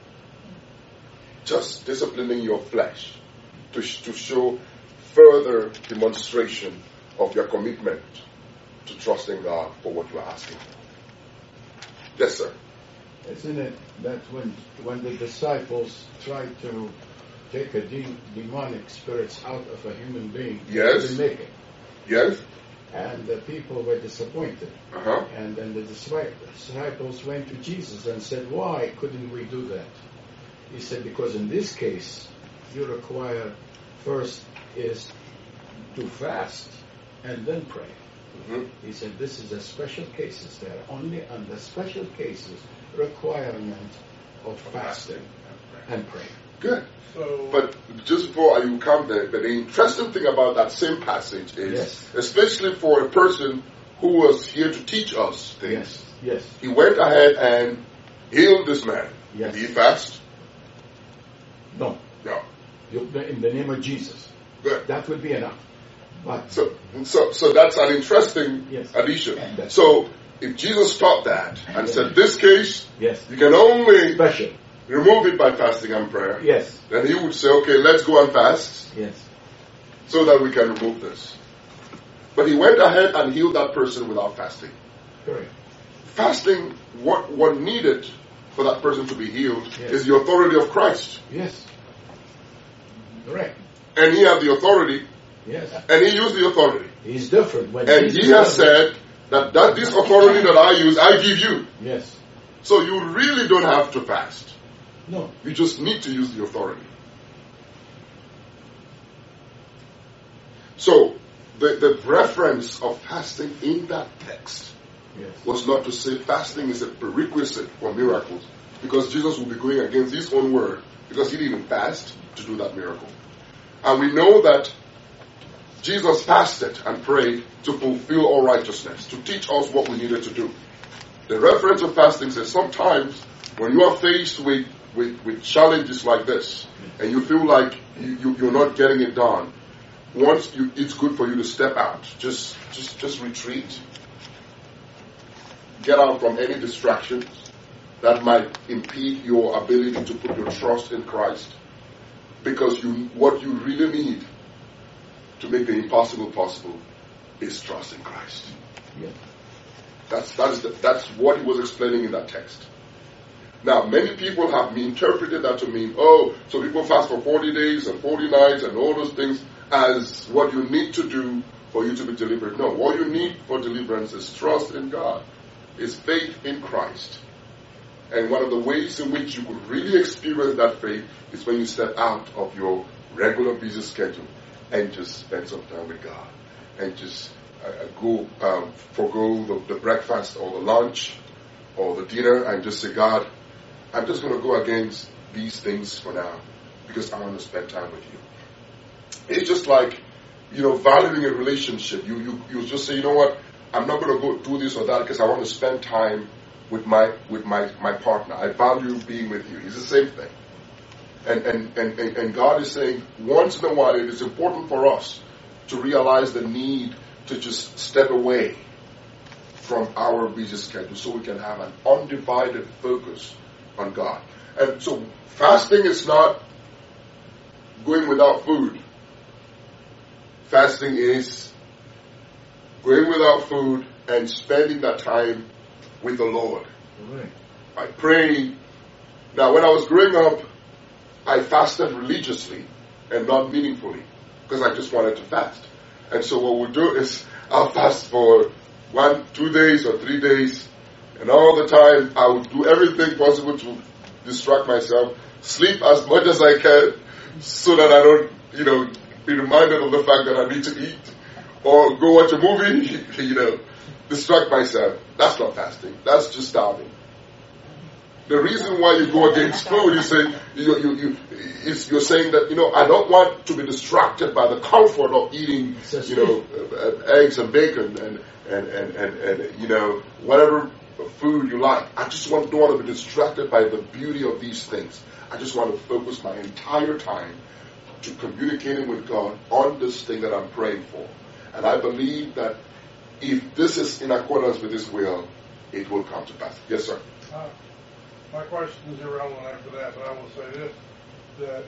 Just disciplining your flesh to show further demonstration of your commitment to trusting God for what you are asking for. Yes, sir. Isn't it that when the disciples tried to take a demonic spirits out of a human being, yes, they didn't make it? Yes. And the people were disappointed. Uh-huh. And then the disciples went to Jesus and said, why couldn't we do that? He said, because in this case, you require first is to fast and then pray. Mm-hmm. He said, this is a special cases. There are only under special cases requirement of fasting and praying. Good. But just before you come there, but the interesting thing about that same passage is, yes, especially for a person who was here to teach us things, yes, he went ahead and healed this man. Yes. Did he fast? No. No. In the name of Jesus. Good. That would be enough. But so that's an interesting addition. So if Jesus taught that and said, this case, yes, you can only special remove it by fasting and prayer, yes, then he would say, okay, let's go and fast, yes, so that we can remove this. But he went ahead and healed that person without fasting. Correct. Fasting, what needed for that person to be healed, yes, is the authority of Christ. Yes. Correct. And he had the authority. Yes. And he used the authority. He's different. And he has said that this authority that I use, I give you. Yes. So you really don't have to fast. No. You just need to use the authority. So the reference of fasting in that text, yes, was not to say fasting is a prerequisite for miracles, because Jesus will be going against his own word, because he didn't fast to do that miracle. And we know that Jesus fasted and prayed to fulfill all righteousness, to teach us what we needed to do. The reference of fasting says sometimes when you are faced with challenges like this, and you feel like you're not getting it done, it's good for you to step out. Just retreat. Get out from any distractions that might impede your ability to put your trust in Christ. Because what you really need to make the impossible possible is trust in Christ. Yeah. That's what he was explaining in that text. Now, many people have interpreted that to mean, so people fast for 40 days and 40 nights and all those things as what you need to do for you to be delivered. No, all you need for deliverance is trust in God, is faith in Christ. And one of the ways in which you could really experience that faith is when you step out of your regular busy schedule and just spend some time with God. And just forgo the breakfast or the lunch or the dinner and just say, God, I'm just going to go against these things for now because I want to spend time with you. It's just like, valuing a relationship. You just say, you know what, I'm not going to go do this or that because I want to spend time with my partner. I value being with you. It's the same thing. And God is saying, once in a while, it is important for us to realize the need to just step away from our busy schedule so we can have an undivided focus on God. And so fasting is not going without food. Fasting is going without food and spending that time with the Lord. Right. By praying. Now, when I was growing up, I fasted religiously and not meaningfully because I just wanted to fast. And so what we'll do is I'll fast for 1, 2 days or 3 days, and all the time I would do everything possible to distract myself, sleep as much as I can so that I don't, be reminded of the fact that I need to eat, or go watch a movie, distract myself. That's not fasting. That's just starving. The reason why you go against food, you're saying that, I don't want to be distracted by the comfort of eating, eggs and bacon and whatever food you like. I just don't want to be distracted by the beauty of these things. I just want to focus my entire time to communicating with God on this thing that I'm praying for. And I believe that if this is in accordance with His will, it will come to pass. Yes, sir. My question is irrelevant after that, but I will say this, that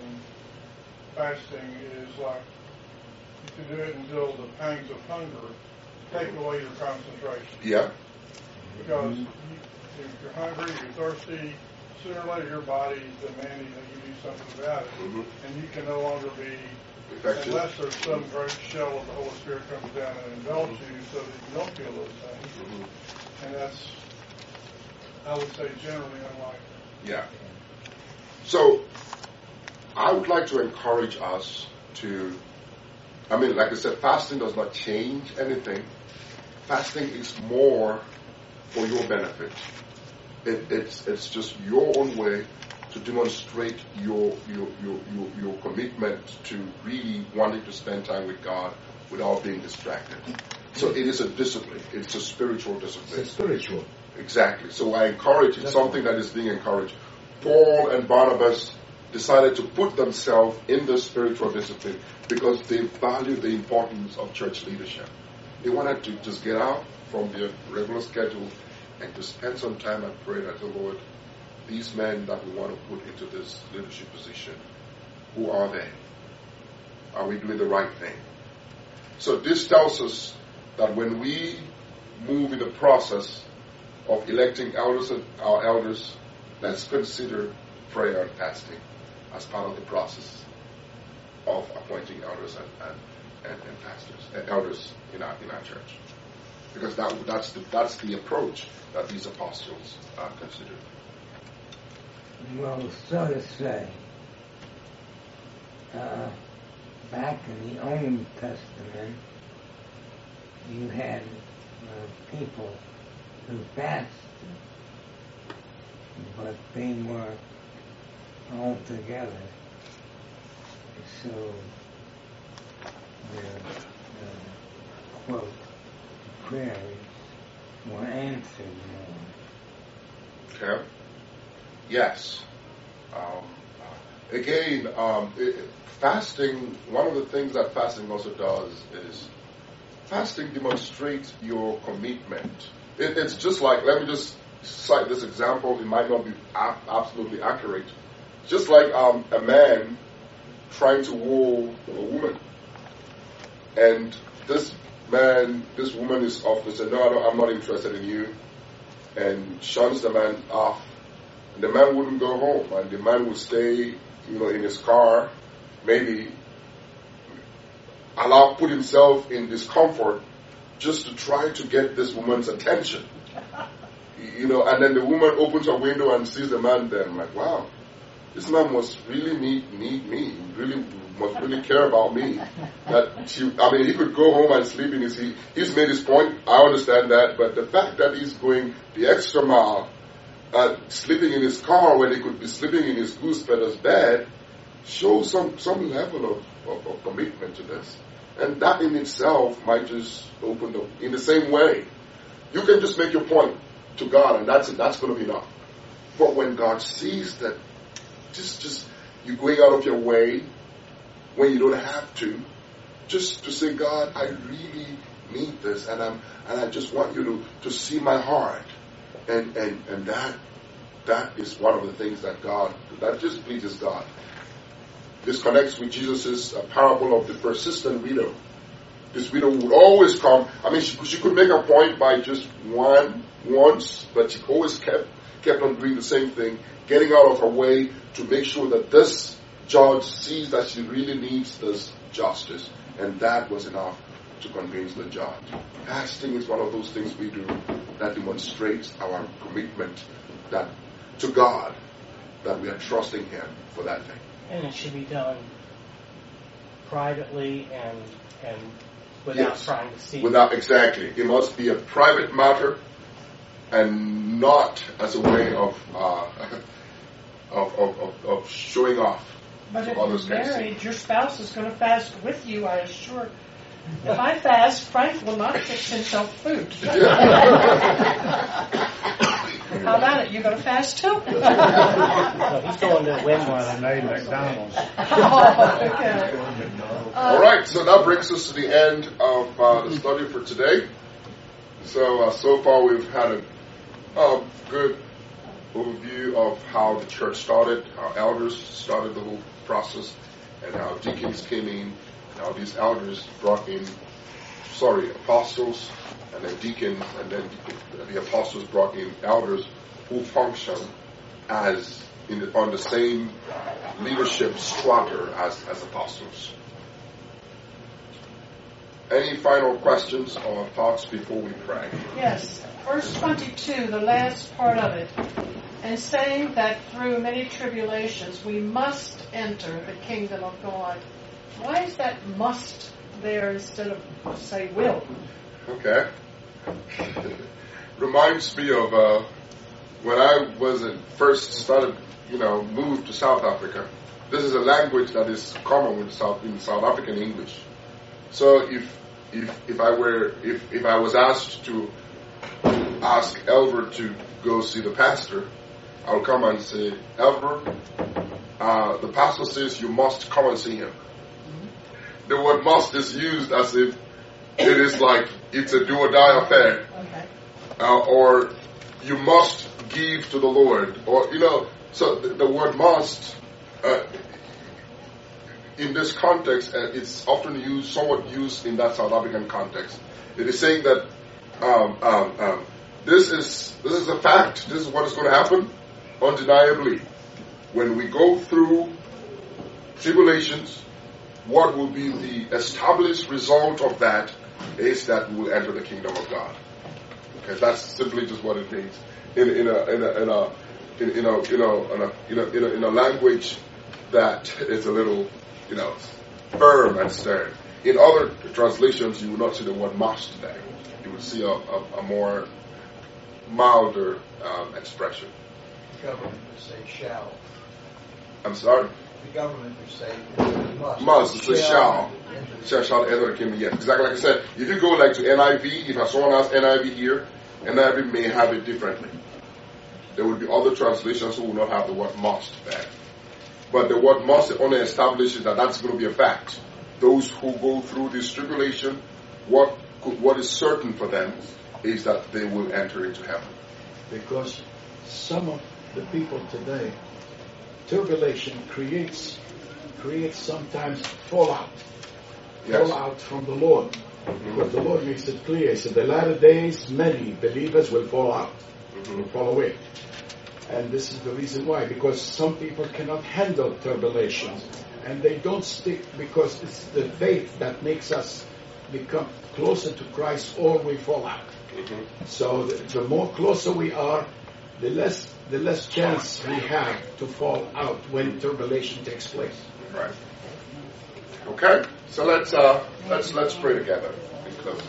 fasting is like, you can do it until the pangs of hunger take away your concentration. Yeah. Because if you're hungry, you're thirsty, sooner or later your body is demanding that you do something about it. Mm-hmm. And you can no longer be, effective. Unless there's some great shell of the Holy Spirit comes down and indulges you so that you don't feel those things. Mm-hmm. And that's, I would say, generally unlikely. Yeah. So, I would like to encourage us to, like I said, fasting does not change anything. Fasting is more for your benefit. It's just your own way to demonstrate your commitment to really wanting to spend time with God without being distracted. So it is a discipline. It's a spiritual discipline. It's spiritual. Exactly. So I encourage, it's something that is being encouraged. Paul and Barnabas decided to put themselves in the spiritual discipline because they valued the importance of church leadership. They wanted to just get out from their regular schedule and to spend some time and pray that the Lord, these men that we want to put into this leadership position, who are they? Are we doing the right thing? So this tells us that when we move in the process of electing elders and our elders, let's consider prayer and fasting as part of the process of appointing elders and pastors and elders in our church, because that's the approach that these apostles considered. Well, so to say, back in the Old Testament, you had people who fasted, but they were all together. So the quote, prayers were answered more. Okay. Yes. Fasting, one of the things that fasting also does is fasting demonstrates your commitment. It's just like, let me just cite this example. It might not be absolutely accurate. Just like a man trying to woo a woman. And this man, this woman is off and said, no, I'm not interested in you, and shuns the man off, and the man wouldn't go home, and the man would stay, in his car, maybe put himself in discomfort just to try to get this woman's attention. And then the woman opens her window and sees the man there. I'm like, wow, this man must really need me, must really care about me. He could go home and sleep in he's made his point, I understand that, but the fact that he's going the extra mile, sleeping in his car when he could be sleeping in his goose feathers bed, shows some level of commitment to this. And that in itself might just open in the same way. You can just make your point to God, and that's going to be enough. But when God sees that, just you're going out of your way when you don't have to, just to say, God, I really need this, and I just want you to see my heart, and that is one of the things that just pleases God. This connects with Jesus' parable of the persistent widow. This widow would always come. She could make a point by just once, but she always kept on doing the same thing, getting out of her way to make sure that this judge sees that she really needs this justice. And that was enough to convince the judge. Fasting is one of those things we do that demonstrates our commitment to God, that we are trusting Him for that thing. And it should be done privately and without trying to see. Exactly. It must be a private matter and not as a way of showing off. But if you're married, your spouse is going to fast with you, I assure. If I fast, Frank will not fix himself food. How about it? You're going to fast too? No, he's going to Wendy's. They made McDonald's. Okay. All right, so that brings us to the end of the study for today. So far we've had a good overview of how the church started, how elders started the whole process, and how deacons came in, how these elders brought in, apostles, and then deacons, and then the apostles brought in elders who function as on the same leadership strata as apostles. Any final questions or thoughts before we pray? Yes. Verse 22, the last part of it. And saying that through many tribulations we must enter the kingdom of God. Why is that must there instead of, say, will? Okay. Reminds me of when I first started, moved to South Africa. This is a language that is common in South African English. So if I was asked to ask Elver to go see the pastor, I would come and say, Elver, the pastor says you must come and see him. The word must is used as if it is like it's a do or die affair. Okay. Or you must give to the Lord. Or, so the word must, in this context, it's often somewhat used in that South African context. It is saying that this is a fact. This is what is going to happen, undeniably. When we go through tribulations, what will be the established result of that is that we will enter the kingdom of God. Okay, that's simply just what it means in a language that is a little, firm and stern. In other translations, you will not see the word must there. You will see a more milder expression. The government would say shall. I'm sorry? The government would say must. Must. It's a shall. Shall enter the kingdom. Yes, exactly like I said. If you go to NIV, if someone has NIV here, NIV may have it differently. There will be other translations who will not have the word must there. But the word must only establishes that that's going to be a fact. Those who go through this tribulation, what is certain for them is that they will enter into heaven. Because some of the people today, tribulation creates sometimes fallout. Yes. Fallout from the Lord. Because the Lord makes it clear. He said, the latter days, many believers will fall out, will fall away. And this is the reason why. Because some people cannot handle tribulations. And they don't stick because it's the faith that makes us become closer to Christ, or we fall out. So the more closer we are, the less chance we have to fall out when tribulation takes place. Right. Okay. So let's pray together in closing.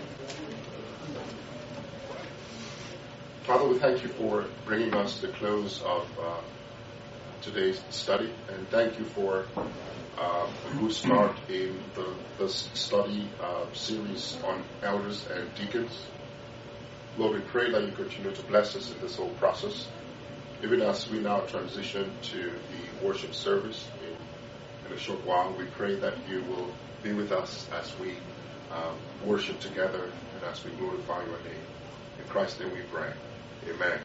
Father, we thank you for bringing us to the close of today's study, and thank you for a good start in this study series on elders and deacons. Lord, we pray that you continue to bless us in this whole process, even as we now transition to the worship service in a short while. We pray that you will be with us as we worship together and as we glorify your name. In Christ's name we pray. Amen.